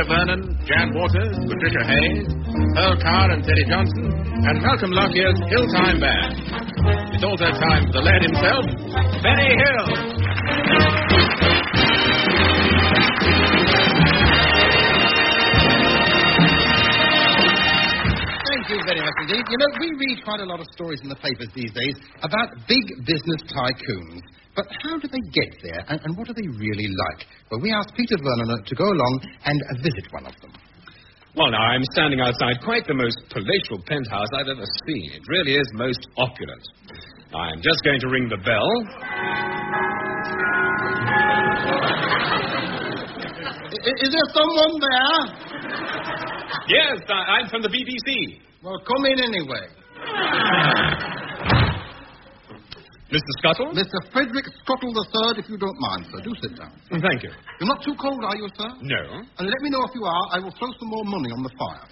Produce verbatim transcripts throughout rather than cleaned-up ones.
Peter Vernon, Jan Waters, Patricia Hayes, Earl Carr and Teddy Johnson, and Malcolm Lockyer's Hilltime Band. It's also time for the lad himself, Benny Hill. Thank you very much indeed. You know, we read quite a lot of stories in the papers these days about big business tycoons. But how do they get there, and, and what are they really like? Well, we asked Peter Vernon to go along and uh, visit one of them. Well, now, I'm standing outside quite the most palatial penthouse I've ever seen. It really is most opulent. I'm just going to ring the bell. Is, is there someone there? Yes, I, I'm from the B B C. Well, come in anyway. Mister Scuttle? Mister Frederick Scuttle the Third, if you don't mind, sir. Do sit down. Thank you. You're not too cold, are you, sir? No. And let me know if you are. I will throw some more money on the fire.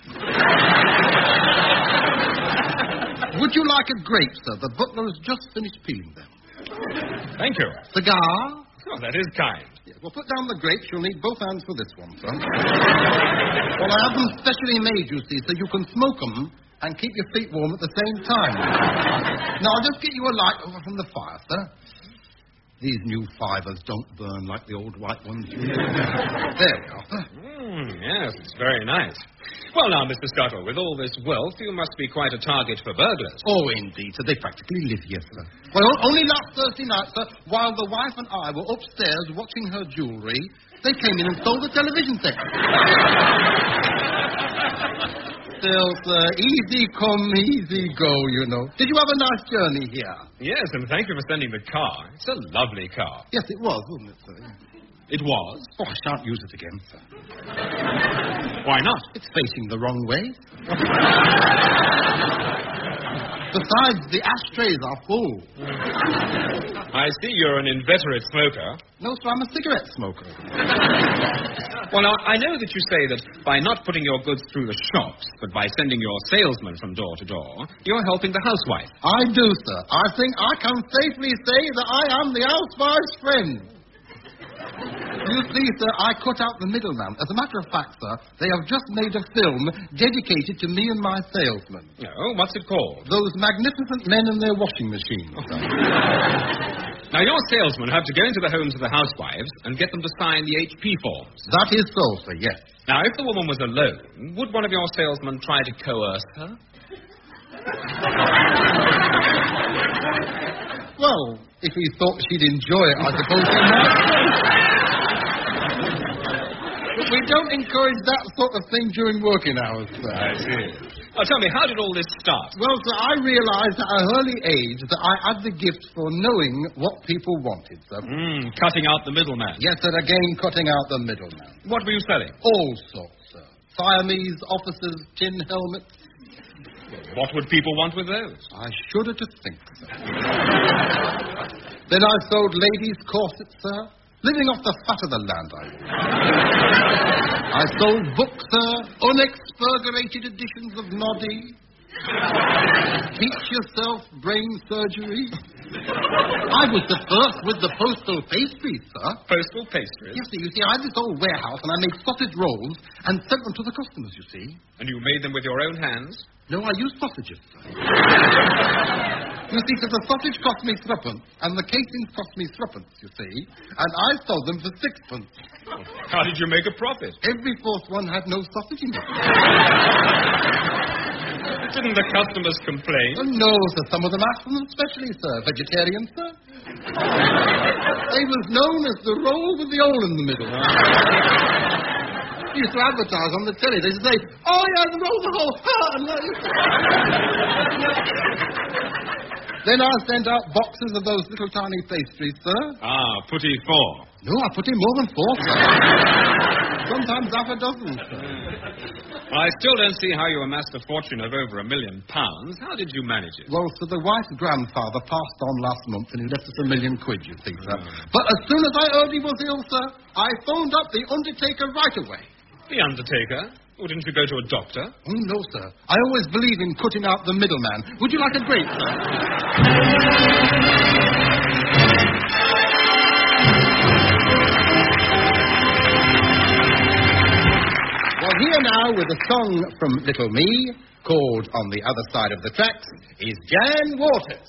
Would you like a grape, sir? The butler has just finished peeling them. Thank you. Cigar? Oh, that is kind. Yes, well, put down the grapes. You'll need both hands for this one, sir. Well, I have them specially made, you see, so you can smoke them and keep your feet warm at the same time. Now, I'll just get you a light over from the fire, sir. These new fivers don't burn like the old white ones. There we are, sir. Mm, yes, it's very nice. Well, now, Mister Scuttle, with all this wealth, you must be quite a target for burglars. Oh, indeed, sir. They practically live here, sir. Well, only last Thursday night, sir, while the wife and I were upstairs watching her jewellery, they came in and stole the television set. Still, sir, easy come, easy go, you know. Did you have a nice journey here? Yes, and thank you for sending the car. It's a lovely car. Yes, it was, wasn't it, sir? It was? Oh, I shan't use it again, sir. Why not? It's facing the wrong way. Besides, the ashtrays are full. I see you're an inveterate smoker. No, sir, I'm a cigarette smoker. Well, now, I know that you say that by not putting your goods through the shops, but by sending your salesman from door to door, you're helping the housewife. I do, sir. I think I can safely say that I am the housewife's friend. You see, sir, I cut out the middleman. As a matter of fact, sir, they have just made a film dedicated to me and my salesman. Oh, what's it called? Those magnificent men and their washing machines, sir. Now, your salesmen have to go into the homes of the housewives and get them to sign the H P forms. That is so, sir, yes. Now, if the woman was alone, would one of your salesmen try to coerce her? Well, if he thought she'd enjoy it, I suppose he might. But we don't encourage that sort of thing during working hours, sir. I see. Now, tell me, how did all this start? Well, sir, I realized at an early age that I had the gift for knowing what people wanted, sir. Mm, cutting out the middleman. Yes, sir, again, cutting out the middleman. What were you selling? All sorts, sir. Siamese officers, tin helmets. What would people want with those? I shudder to think, sir. Then I sold ladies' corsets, sir. Living off the fat of the land, I was. I sold books, sir. Unexpurgated editions of Noddy. Teach yourself brain surgery. I was the first with the postal pastries, sir. Postal pastries? Yes, sir. You see, I had this old warehouse, and I made sausage rolls and sent them to the customers, you see. And you made them with your own hands? No, I used sausages, sir. You see, because the sausage cost me threepence, and the casings cost me threepence, you see, and I sold them for sixpence. How did you make a profit? Every fourth one had no sausage in it. Didn't the customers complain? Oh, no, sir. Some of them asked for them specially, sir. Vegetarian, sir. They was known as the roll with the hole in the middle. Used to advertise on the telly. They used to say, oh, yeah, the roll the hole. Then I sent out boxes of those little tiny pastries, sir. Ah, putty four. No, I put in more than four, sir. Sometimes half a dozen, sir. Well, I still don't see how you amassed a fortune of over a million pounds. How did you manage it? Well, sir, the wife's grandfather passed on last month and he left us a million quid, you see, sir. Mm. But as soon as I heard he was ill, sir, I phoned up the undertaker right away. The undertaker? Or didn't you go to a doctor? Oh, no, sir. I always believe in cutting out the middleman. Would you like a grape, sir? Well, here now with a song from Little Me, called On the Other Side of the Tracks, is Jan Waters.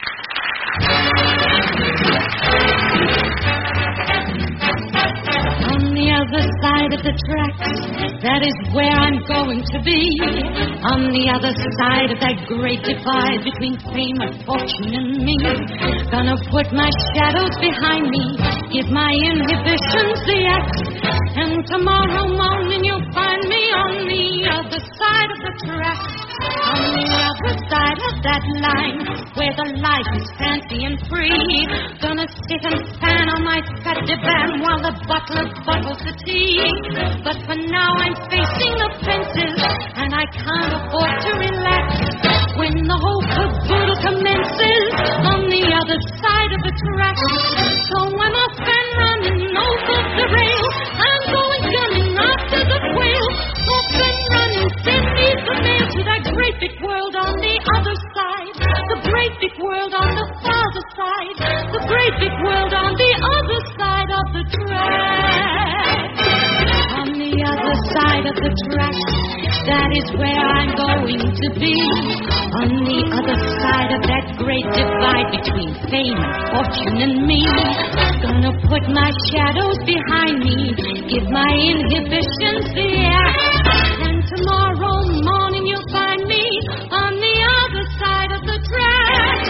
On the other side of the tracks, that is where I'm going to be. On the other side of that great divide between fame and fortune and me. Gonna put my shadows behind me, give my inhibitions the axe. And tomorrow morning you'll find me on the other side of the tracks. On the other side of that line, where the life is fancy and free. Gonna sit and fan on my fat divan while the butler bottles the tea. But for now I'm facing the fences, and I can't afford to relax. When the whole caboodle commences on the other side of the track. So I'm off and running over the rail. I'm going gunning after the quail. Off and running, send me the mail to that great big world on the other side. The great big world on the farther side. The great big world on the other side of the track. On the other side of the track, that is where I'm going to be. On the other side of that great divide between fame and fortune and me. Gonna put my shadows behind me, give my inhibitions the axe. And tomorrow morning you'll find me on the other side of the track.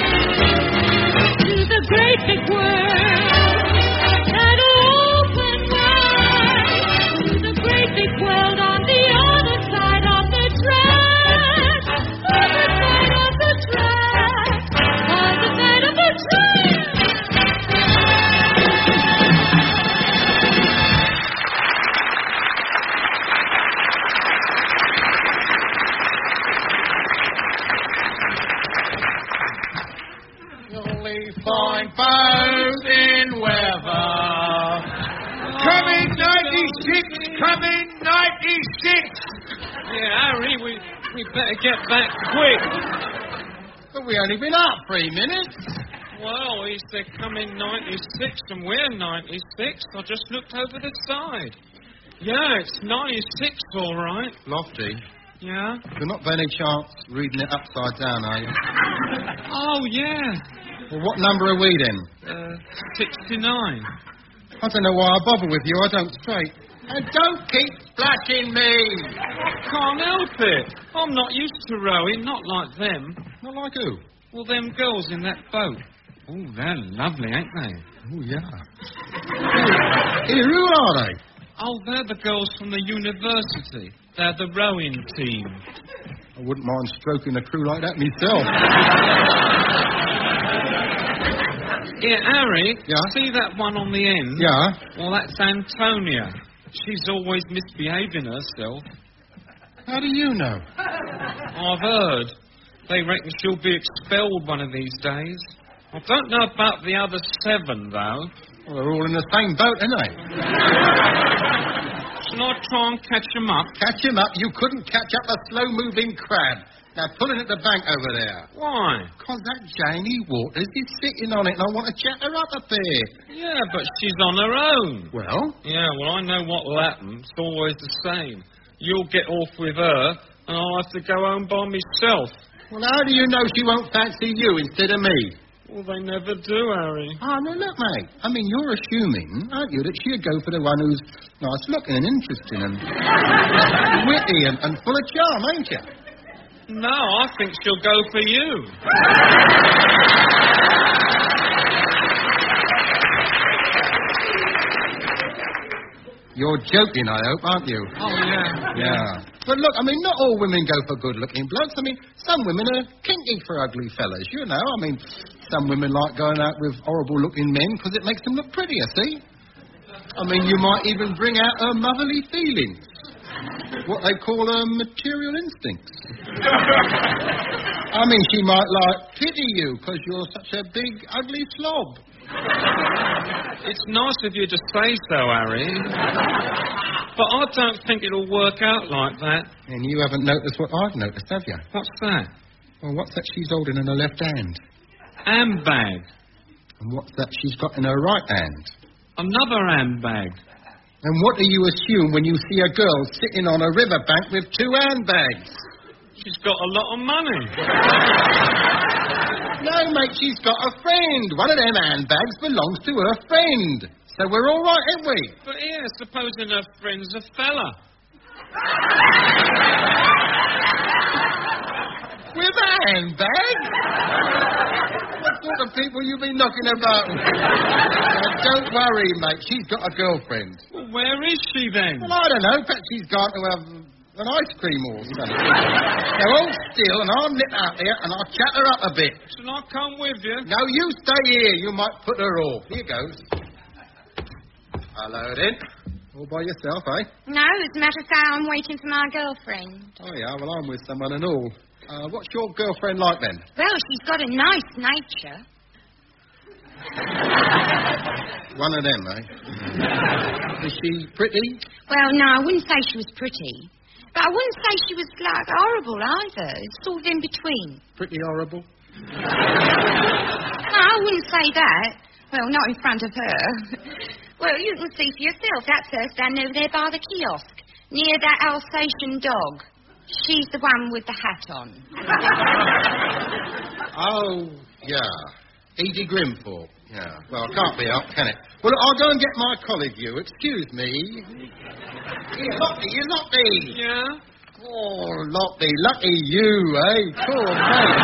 The great big world, that open wide. The great big world on the other side of the track. Other side of the track. Other side of the track. Fine foes in weather. Coming ninety-six, coming ninety-six. Yeah, Harry, we, we better get back quick. But we only been up three minutes. Well, he said coming ninety-six and we're ninety-six. I just looked over the side. Yeah, it's ninety-six, all right. Lofty, Yeah? you're not by any chance reading it upside down, are you? Oh, yeah. Well, what number are we then? Uh, sixty-nine. I don't know why I bother with you. I don't straight. And don't keep splashing me. Can't help it. I'm not used to rowing, not like them. Not like who? Well, them girls in that boat. Oh, they're lovely, ain't they? Oh, yeah. Here, who are they? Oh, they're the girls from the university. They're the rowing team. I wouldn't mind stroking a crew like that myself. Yeah, Harry, Yeah? see that one on the end? Yeah? Well, that's Antonia. She's always misbehaving herself. How do you know? I've heard. They reckon she'll be expelled one of these days. I don't know about the other seven, though. Well, they're all in the same boat, aren't they? Shall I try and catch them up? Catch him up. You couldn't catch up a slow-moving crab. Now, pull it at the bank over there. Why? Because that Janie Waters is sitting on it, and I want to chat her up a bit. Yeah, but she's on her own. Well? Yeah, well, I know what will happen. It's always the same. You'll get off with her, and I'll have to go home by myself. Well, how do you know she won't fancy you instead of me? Well, they never do, Harry. Oh, no, look, mate. I mean, you're assuming, aren't you, that she'd go for the one who's nice-looking and interesting and witty and, and full of charm, ain't you? No, I think she'll go for you. You're joking, I hope, aren't you? Oh, yeah. Yeah. But look, I mean, not all women go for good-looking blokes. I mean, some women are kinky for ugly fellas, you know. I mean, some women like going out with horrible-looking men because it makes them look prettier, see? I mean, you might even bring out her motherly feelings. What they call her material instincts. I mean, she might, like, pity you because you're such a big, ugly slob. It's nice of you to say so, Harry. But I don't think it'll work out like that. And you haven't noticed what I've noticed, have you? What's that? Well, what's that she's holding in her left hand? Handbag. And what's that she's got in her right hand? Another handbag. And what do you assume when you see a girl sitting on a riverbank with two handbags? She's got a lot of money. No, mate, she's got a friend. One of them handbags belongs to her friend. So we're all right, ain't we? But here, supposing her friend's a fella. With a handbag? What sort of people you been knocking about? Now, don't worry, mate. She's got a girlfriend. Well, where is she then? Well, I don't know. Perhaps she's gone to have an ice cream or something. Now, hold still, and I'll nip out there, and I'll chat her up a bit. Shall I come with you? No, you stay here. You might put her off. Here goes. Hello, then. All by yourself, eh? No, as a matter of fact, I'm waiting for my girlfriend. Oh, yeah. Well, I'm with someone and all. Uh, what's your girlfriend like, then? Well, she's got a nice nature. One of them, eh? Is she pretty? Well, no, I wouldn't say she was pretty. But I wouldn't say she was, like, horrible either. It's sort of in between. Pretty horrible? No, I wouldn't say that. Well, not in front of her. Well, you can see for yourself. That's her standing over there by the kiosk, near that Alsatian dog. She's the one with the hat on. Oh, yeah. Edie Grimthorpe. Yeah. Well, can't be helped, can it? Well, I'll go and get my colleague, you. Excuse me. Here, Lottie, you Lottie. Yeah? Oh, Lottie, lucky you, eh? Poor mate.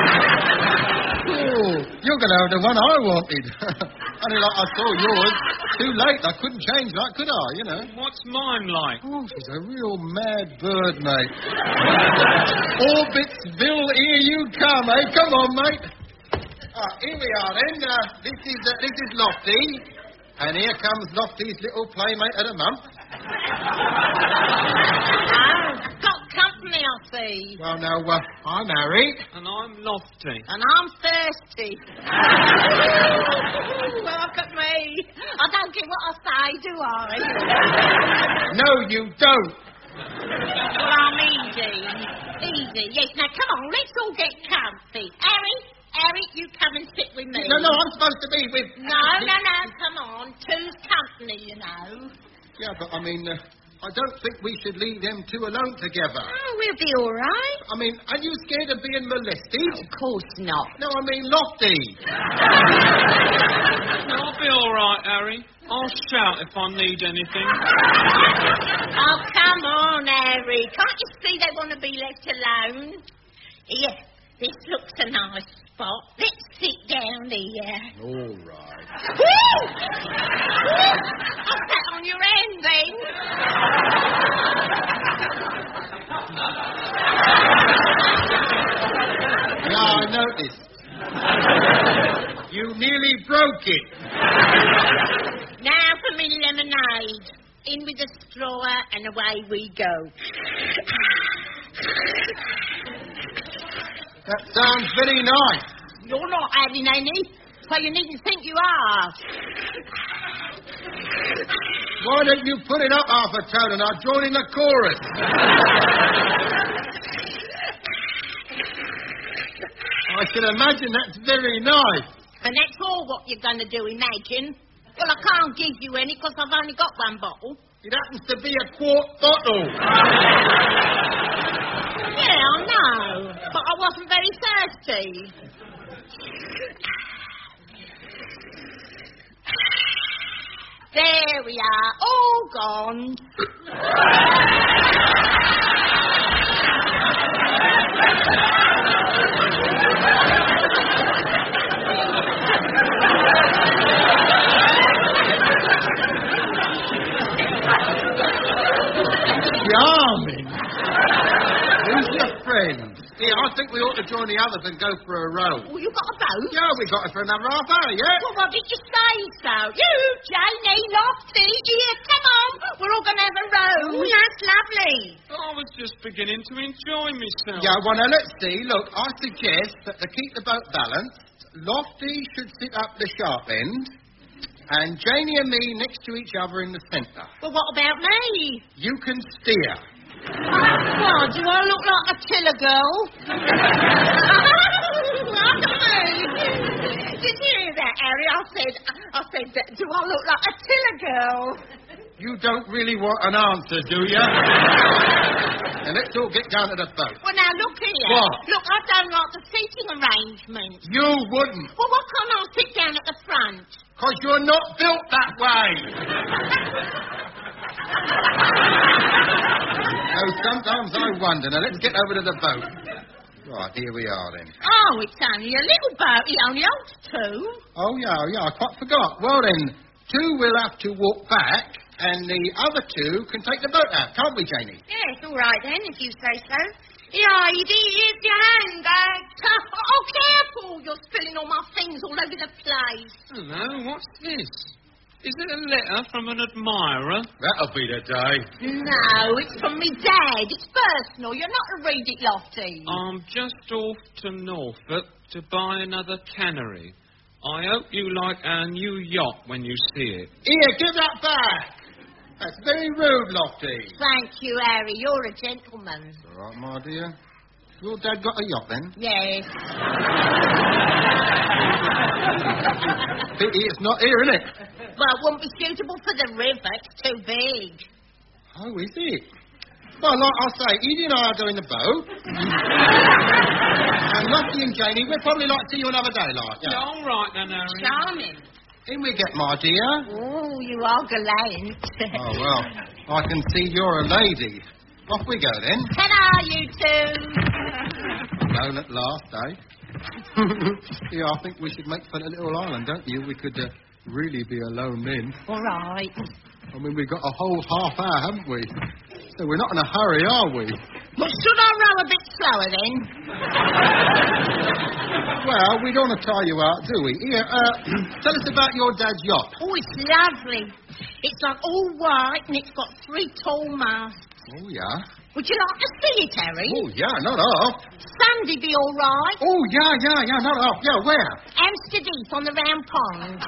Oh, you're going to have the one I wanted. Only like I saw yours. Too late. I couldn't change that, could I, you know? What's mine like? Oh, she's a real mad bird, mate. Orbitsville, here you come, eh? Come on, mate. Ah, here we are, then. Uh, this is uh, this is Lofty. And here comes Lofty's little playmate of the month. Oh, got company, I see. Well, now, uh, I'm Harry. And I'm Lofty. And I'm thirsty. Look at me. I don't get what I say, do I? No, you don't. Well, I'm easy. Easy, yes. Now, come on, let's all get comfy. Harry, Harry, you come and sit with me. No, no, I'm supposed to be with... No, no, no, come on. Two's company, you know. Yeah, but, I mean, uh, I don't think we should leave them two alone together. Oh, we'll be all right. I mean, are you scared of being molested? Of course not. No, I mean Lofty. I'll be all right, Harry. I'll shout if I need anything. Oh, come on, Harry. Can't you see they want to be left alone? Here, this looks a nice spot. Let's sit down here. All right. Woo! I'll sat on your hand then. Yeah, I noticed. You nearly broke it. Now for me lemonade. In with the straw and away we go. That sounds very nice. You're not having any, so you needn't think you are. Why don't you put it up half a tone and I'll join in the chorus? I should imagine that's very nice. And that's all what you're going to do, imagine. Well, I can't give you any because I've only got one bottle. It happens to be a quart bottle. Yeah, I know. But I wasn't very thirsty. There we are. All gone. Charming. Who's your friend? Here, I think we ought to join the others and go for a row. Oh, you got a boat? Yeah, we got it for another half hour, yeah? Well, what did you say so? You, Janie, Lofty, here, come on. We're all going to have a row. Oh, that's lovely. I was just beginning to enjoy myself. Yeah, well, now, let's see. Look, I suggest that to keep the boat balanced, Lofty should sit up the sharp end, and Janie and me next to each other in the centre. Well, what about me? You can steer. Well, do I look like a tiller girl? Did you hear that, Harry? I said, I said, do I look like a tiller girl? You don't really want an answer, do you? And let's all get down to the boat. Well, now, look here. What? Look, I don't like the seating arrangements. You wouldn't. Well, why can't I sit down at the front? Because you're not built that way. So sometimes I wonder. Now, let's get over to the boat. Right, here we are, then. Oh, it's only a little boat. It only holds two. Oh, yeah, yeah, I quite forgot. Well, then, two will have to walk back, and the other two can take the boat out, can't we, Janie? Yes, all right then, if you say so. Yeah, you did use your hand, uh, Oh, careful! You're spilling all my things all over the place. Hello, what's this? Is it a letter from an admirer? That'll be the day. No, it's from me dad. It's personal. You're not to read it, Lofty. I'm just off to Norfolk to buy another cannery. I hope you like our new yacht when you see it. Here, give that back. That's very rude, Lofty. Thank you, Harry. You're a gentleman. All right, my dear. Your dad got a yacht, then? Yes. Pity it's not here, isn't it? Well, it wouldn't be suitable for the river. It's too big. Oh, is it? Well, like I say, Edie and I are doing the boat. And Lofty and Janie, we'd probably like to see you another day, like. Yeah, all right then, Harry. Charming. In we get, my dear. Oh, you are gallant. Oh, well, I can see you're a lady. Off we go, then. Ta-da, you two. Alone at last, eh? Yeah, I think we should make for the little island, don't you? We could uh, really be alone then. All right. I mean, we've got a whole half hour, haven't we? So we're not in a hurry, are we? Well, should I row a bit slower, then? Well, we don't want to tie you out, do we? Here, uh, tell us about your dad's yacht. Oh, it's lovely. It's like all white and it's got three tall masts. Oh, yeah? Would you like to see it, Harry? Oh, yeah, not off. Sunday be all right. Oh, yeah, yeah, yeah, not off. Yeah, where? Amsterdam on the round pond.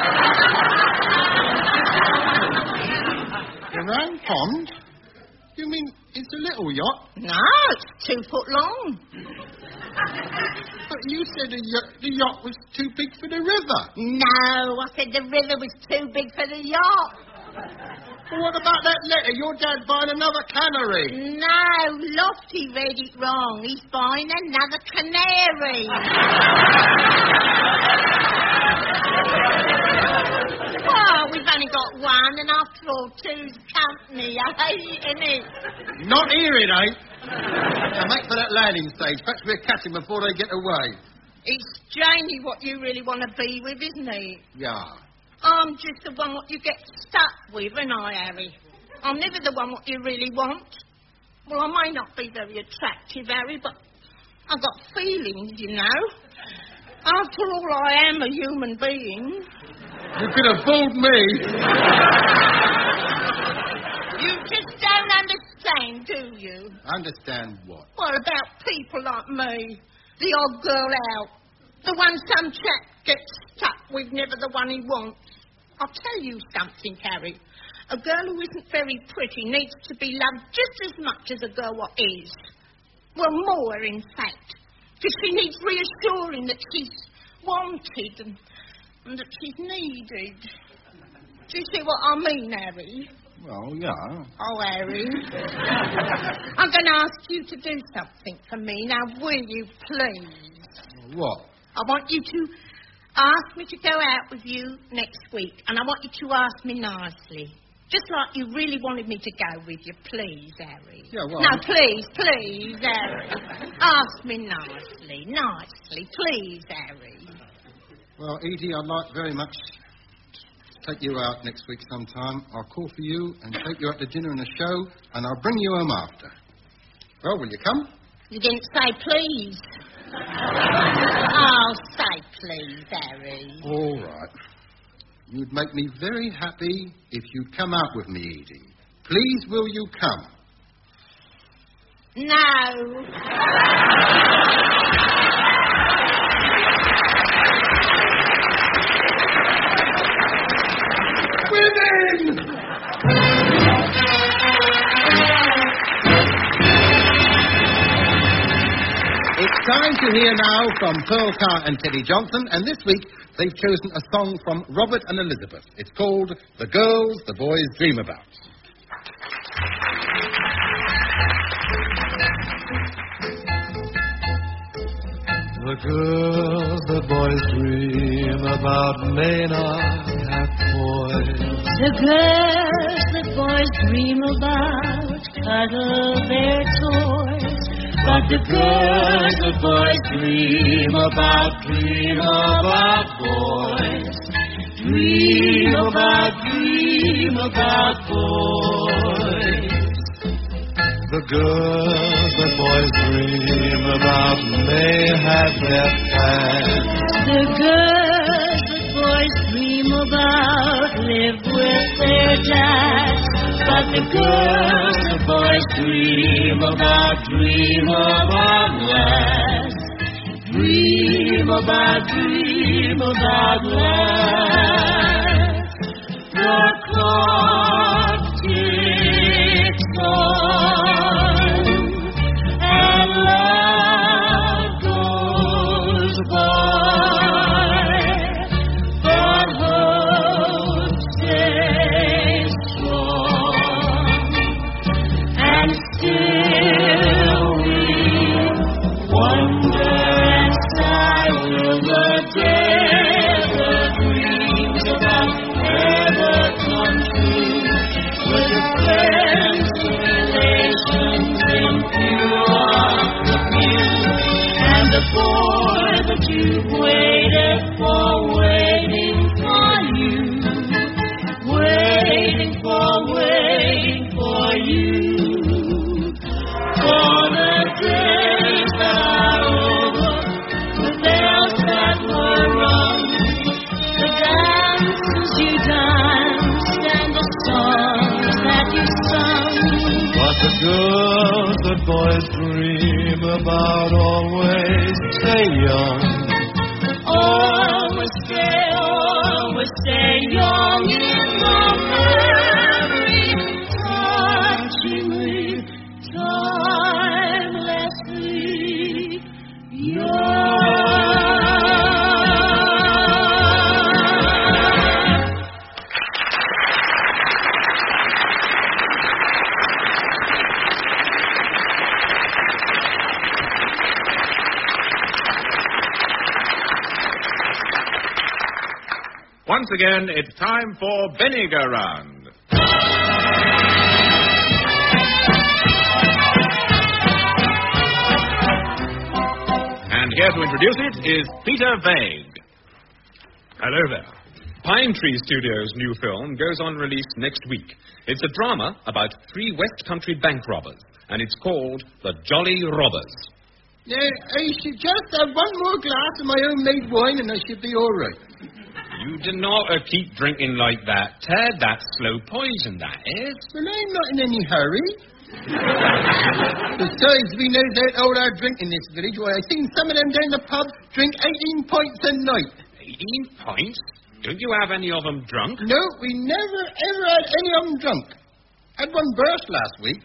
The round pond? You mean it's a little yacht? No, it's two foot long. But you said the yacht, the yacht was too big for the river. No, I said the river was too big for the yacht. Well, what about that letter? Your dad buying another cannery. No, Lofty read it wrong. He's buying another canary. Oh, we've only got one, and after all, two's company, ain't it? Not here, it ain't. Now, make for that landing stage. Perhaps we'll catch him before they get away. It's Janie what you really want to be with, isn't it? Yeah. I'm just the one what you get stuck with, ain't I, Harry? I'm never the one what you really want. Well, I may not be very attractive, Harry, but I've got feelings, you know. After all, I am a human being. You could have fooled me. You just don't understand, do you? Understand what? Well, about people like me. The odd girl out. The one some chap gets stuck with, never the one he wants. I'll tell you something, Harry. A girl who isn't very pretty needs to be loved just as much as a girl what is. Well, more, in fact. Because she needs reassuring that she's wanted and, and that she's needed. Do you see what I mean, Harry? Well, yeah. Oh, Harry. I'm going to ask you to do something for me. Now, will you, please? What? I want you to ask me to go out with you next week, and I want you to ask me nicely. Just like you really wanted me to go with you, please, Harry. Yeah, well... No, please, please, Harry. Ask me nicely, nicely, please, Harry. Well, Edie, I'd like very much to take you out next week sometime. I'll call for you and take you out to dinner and a show, and I'll bring you home after. Well, will you come? You didn't say please. Oh, say please, Harry. All right. You'd make me very happy if you'd come out with me, Edie. Please, will you come? No. Women! It's It's time to hear now from Pearl Carr and Teddy Johnson, and this week they've chosen a song from Robert and Elizabeth. It's called The Girls the Boys Dream About. The girls the boys dream about may not have toys. The girls the boys dream about cuddle their toys. But the girls the boys dream about, dream about boys. Dream about, dream about boys. The girls the boys dream about may have their plans. The girls the boys dream about live with their dads. But the girls the boys dream about, dream about lads. Dream about, dream about lads. The clock ticks on, and love goes by, but hope stays strong, and still we wonder and sigh, will the day the dreams about ever come true? Will the friends, the relations in view of the view, and the boy that you've waited for, waiting for you, waiting for, waiting for you, for the days that are over, the bells that were rung, the dances you danced, and the songs that you sung. But the girls the boys dream about always stay young. Always stay, always stay young in the memory, touchingly, timelessly young. Once again, it's time for Benny Go Round. And here to introduce it is Peter Vague. Hello there. Pine Tree Studios' new film goes on release next week. It's a drama about three West Country bank robbers, and it's called The Jolly Robbers. Now, I should just have one more glass of my own made wine and I should be all right. You do not uh, keep drinking like that, Ted. That's slow poison, that is. Well, I'm not in any hurry. Besides, we know that all our drink in this village. Why, I've seen some of them down the pub drink eighteen pints a night. eighteen pints? Don't you have any of them drunk? No, we never, ever had any of them drunk. Had one burst last week.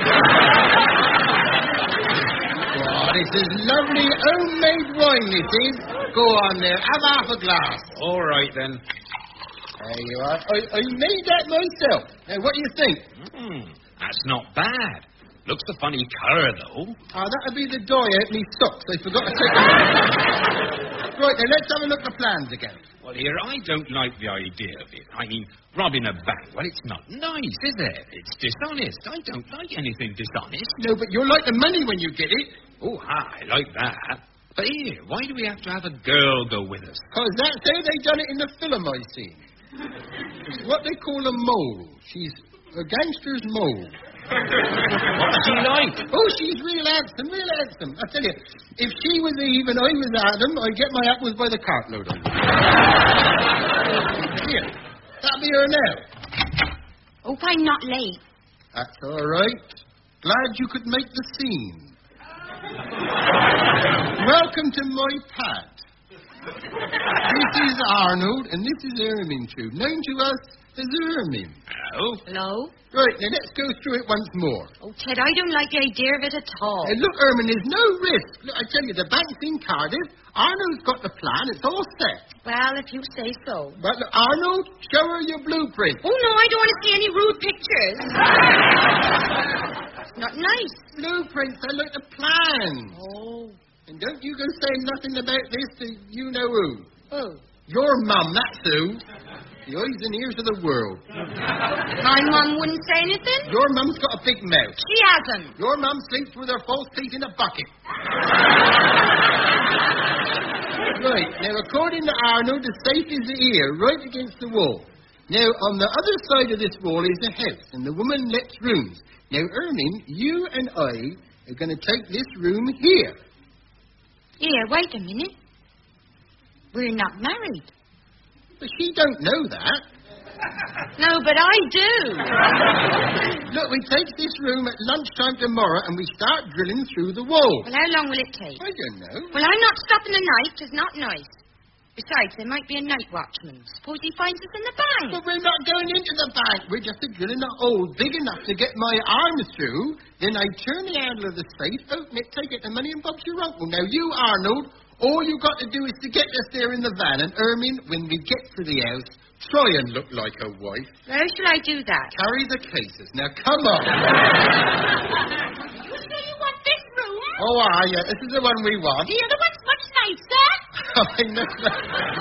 Oh, this is lovely homemade wine, this is. Go on there, have half a glass. All right, then. There you are. I, I made that myself. Now, what do you think? Mm, that's not bad. Looks a funny colour, though. Ah, that'll be the dye out me socks. I forgot to take them. Right, then, let's have a look at the plans again. Well, here, I don't like the idea of it. I mean, robbing a bank, well, it's not nice, is it? It's dishonest. I don't like anything dishonest. No, but you'll like the money when you get it. Oh, I like that. But here, why do we have to have a girl go with us? Because that's how they done it in the film I seen. It's what they call a mole. She's a gangster's mole. What's she like? Oh, she's real handsome, real handsome. I tell you, if she was Eve and I was Adam, I'd get my apples by the cartload on. Here, that'll be her now. Hope I'm not late. That's all right. Glad you could make the scene. Welcome to my pad. This is Arnold, and this is Ermine, too. Known to us as Ermine. Uh, Hello? Hello? Right, now let's go through it once more. Oh, Ted, I don't like the idea of it at all. Uh, look, Ermin, there's no risk. Look, I tell you, the bank's in Cardiff. Arnold's got the plan. It's all set. Well, if you say so. But look, Arnold, show her your blueprint. Oh, no, I don't want to see any rude pictures. It's not nice. Blueprints, I look the plan. Oh. And don't you go saying nothing about this to you-know-who. Oh. Your mum, that's who. The eyes and ears of the world. My mum wouldn't say anything? Your mum's got a big mouth. She hasn't. Your mum sleeps with her false teeth in a bucket. Right, now according to Arnold, the safe is here, right against the wall. Now, on the other side of this wall is a house, and the woman lets rooms. Now, Ermin, you and I are going to take this room here. Here, wait a minute. We're not married. But she don't know that. No, but I do. Look, we take this room at lunchtime tomorrow and we start drilling through the wall. Well, how long will it take? I don't know. Well, I'm not stopping the night. It's not nice. Besides, there might be a night watchman. Suppose he finds us in the bank. But we're not going into the bank. We're just drilling a hole big enough to get my arms through. Then I turn the handle of the safe, open it, take it, the money, and Bob's your uncle. Now, you, Arnold, all you got to do is to get us there in the van. And, Ermin, when we get to the house, try and look like a wife. How shall I do that? Carry the cases. Now, come on. You say you want this room? Oh, ah, yeah, this is the one we want. The other one's much nicer. I know that.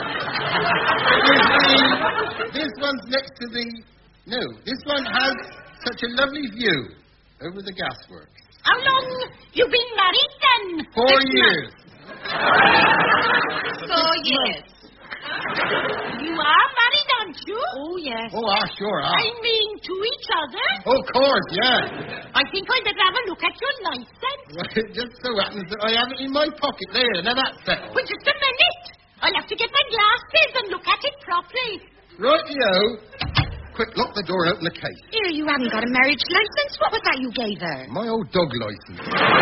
This one's next to the... No, this one has such a lovely view over the gasworks. How long you been married then? Four Six years. Four years. You are married, aren't you? Oh, yes. Oh, ah, sure, ah. I mean, to each other? Oh, of course, yeah. I think I'd better have a look at your license. Well, it just so happens that I have it in my pocket there. Now that's settled. Well, just a minute. I'll have to get my glasses and look at it properly. Rightio. Quick, lock the door and open the case. Here, you haven't got a marriage license. What was that you gave her? My old dog license.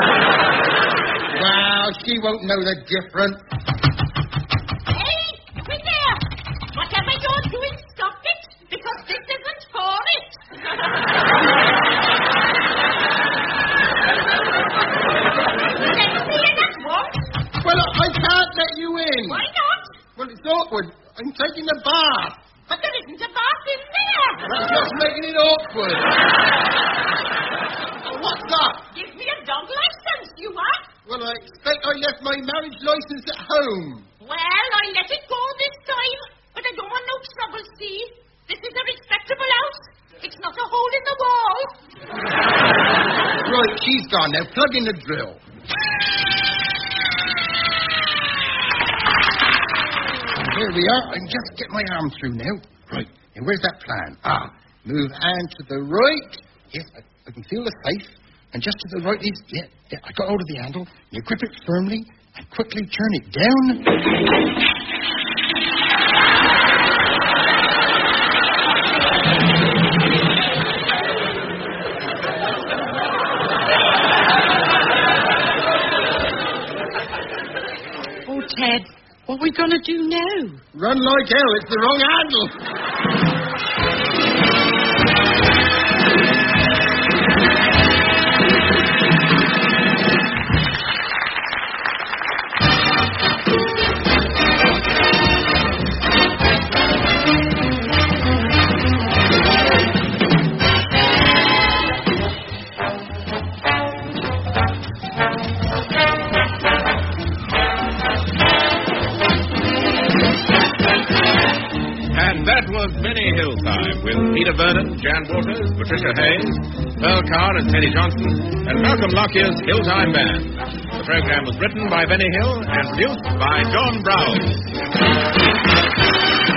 Well, she won't know the difference. Hey, quit there. Whatever you're doing, stop it, because this isn't for it. Let's see it at once. Well, I can't let you in. Why not? Well, it's awkward. I'm taking a bath. But there isn't a bath in there. That's just making it awkward. What's that? Give me a dog license, you are. Well, I expect I left my marriage license at home. Well, I let it go this time, but I don't want no trouble, see? This is a respectable house. It's not a hole in the wall. Right, she's gone. Now plug in the drill. Here we are. I can just get my arm through now. Right. And where's that plan? Ah, move hand to the right. Yes, I, I can feel the safe. And just to the right is... Yeah, yeah, I got hold of the handle. You grip it firmly and quickly turn it down. Oh, Ted, what are we going to do now? Run like hell. It's the wrong handle. That was Benny Hill Time with Peter Vernon, Jan Waters, Patricia Hayes, Pearl Carr and Teddy Johnson, and Malcolm Lockyer's Hilltime Band. The program was written by Benny Hill and produced by John Brown.